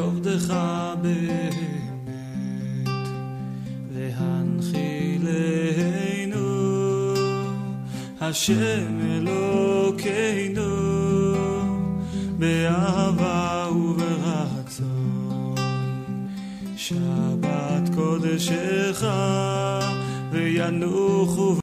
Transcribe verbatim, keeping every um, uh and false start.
עבדך באמת, והנחילנו השם אלוקינו באהבה וברצון. שבת קודשך וינוחו